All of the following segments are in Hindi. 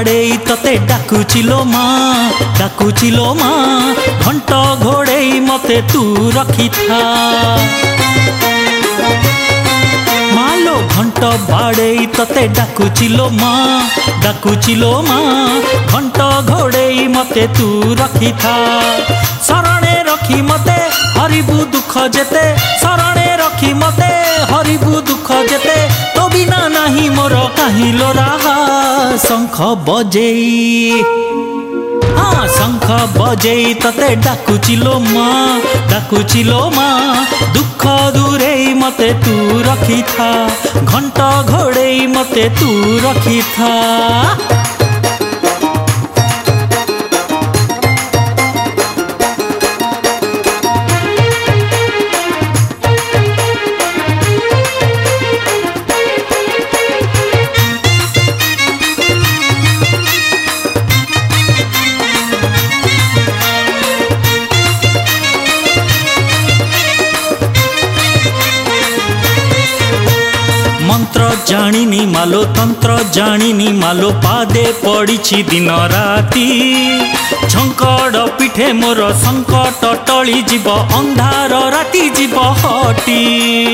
बाड़े तते डाकुचिलो माँ घंट घोड़े मते तू रखी था मालो घंट बाड़े तते डाकुचिलो माँ घंट घोड़े मते तू रखी था शरणे रखी मते हरिबु दुख जेते शरणे रखी मते हरिबु दुख जेते तो बिना नहीं मोर काहि लोराहा शंख बजेई हाँ शंख बजेई तते डाकुचिलो माँ दुख दूरे मते तू रखी था घंट घोड़े मते तू रखी था मंत्र जानिनी मालो तंत्र जानिनी मालो पादे पड़ी दिन राती झंकड़ पिठे मोर संकट टली जीव अंधार राती जीव हटी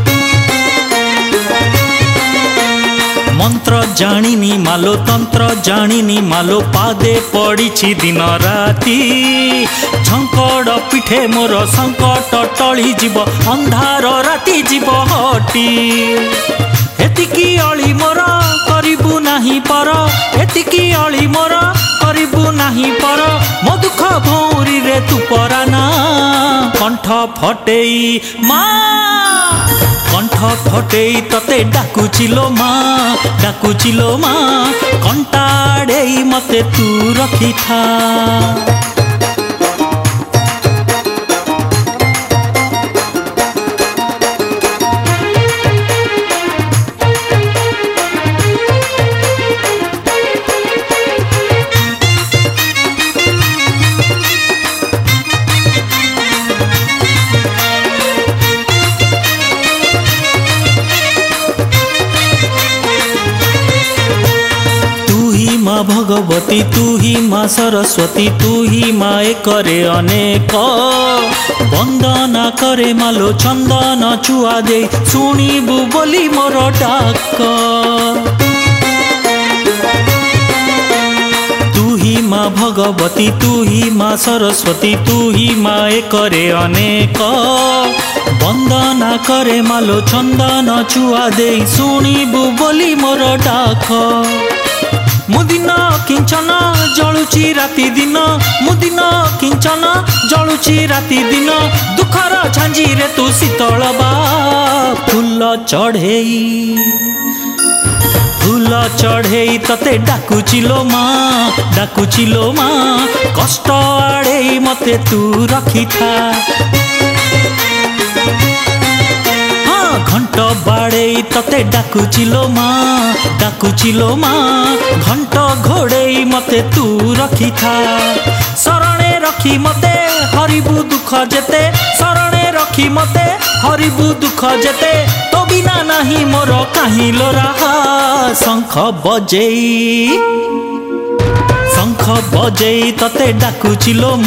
मंत्र जानिनी मालो तंत्र जानिनी मालो पादे पड़ी दिन राती झंकड़ पिठे मोर संकट टली जीव अंधार राती जीव हटी एतिकी अली मोर करिबु नाही पर एतिकी अली मोर करिबु नाही पर मो दुख भौरी रे तू पराना कंठ फटेई माँ कंठ फटेई तते डाकुचिलो माँ कंटाड़े मते तू रखी था माँ भगवती तू ही माँ सरस्वती तू ही माँ करे अनेक वंदना करे मालो चंदन चुआ दे शुणिबु बोली मोर डाक तू ही माँ भगवती तू ही माँ सरस्वती तू ही माँ करे अनेक वंदना करे मालो चंदन चुआ दे शुणिबु बोली मोर डाक मुदिन किंचन जलुची राति दिन मुदिन किंचन जलुची राति दिन दुखर झांझी रे तू शीतल बा फूल चढ़ेई तते डाकुचिलो माँ कष्ट आड़े मते तू रखी था घंट बाड़े तते डाकुचिलो माँ घंट घोड़े मते तू रखी था शरणे रखी मते हरिबु दुख जेते शरणे रखी मते हरिबु दुख जेते तो बिना नहीं मोर काहि लोराहा शंख बजेई तते डाकुचिलो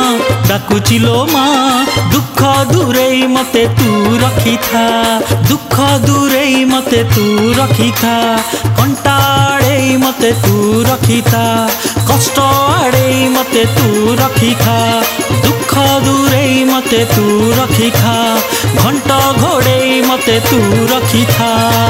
माँ दुख दूरे मते तू रखी था दुख दूरे मते तू रखी था कंटाड़े मते तू रखी था कष्ट आड़े मते तू रखी था दुख दूरे मते तू रखी था घंट घोड़े मते तू रखी था।